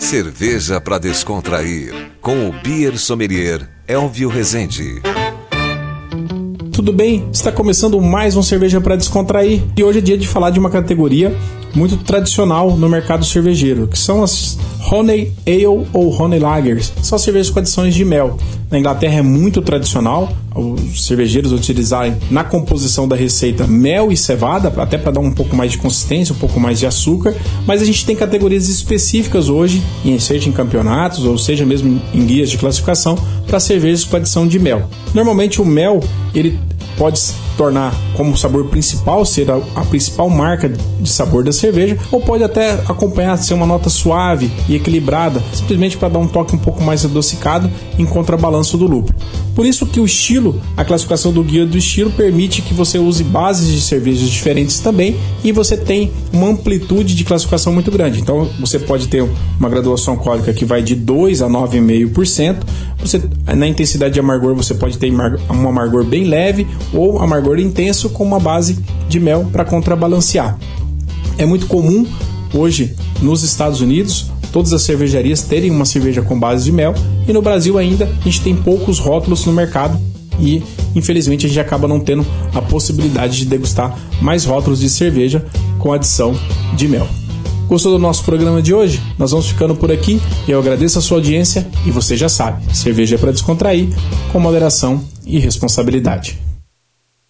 Cerveja para descontrair, com o Beer Sommelier Elvio Rezende. Tudo bem? Está começando mais um Cerveja para Descontrair e hoje é dia de falar de uma categoria muito tradicional no mercado cervejeiro, que são as Honey Ale ou Honey Lagers. São cervejas com adições de mel. Na Inglaterra é muito tradicional os cervejeiros utilizarem na composição da receita mel e cevada, até para dar um pouco mais de consistência, um pouco mais de açúcar, mas a gente tem categorias específicas hoje, seja em campeonatos ou seja mesmo em guias de classificação, para cervejas com adição de mel. Normalmente o mel ele pode se tornar como sabor principal, ser a principal marca de sabor da cerveja, ou pode até acompanhar, ser uma nota suave e equilibrada, simplesmente para dar um toque um pouco mais adocicado em contrabalanço do lúpulo. Por isso que o estilo, a classificação do guia do estilo permite que você use bases de cervejas diferentes também e você tem uma amplitude de classificação muito grande. Então você pode ter uma graduação alcoólica que vai de 2 a 9,5%. Na intensidade de amargor você pode ter um amargor bem leve ou amargor intenso com uma base de mel para contrabalancear. É muito comum hoje nos Estados Unidos todas as cervejarias terem uma cerveja com base de mel, e no Brasil ainda a gente tem poucos rótulos no mercado e infelizmente a gente acaba não tendo a possibilidade de degustar mais rótulos de cerveja com adição de mel. Gostou do nosso programa de hoje? Nós vamos ficando por aqui e eu agradeço a sua audiência e você já sabe, cerveja é para descontrair com moderação e responsabilidade.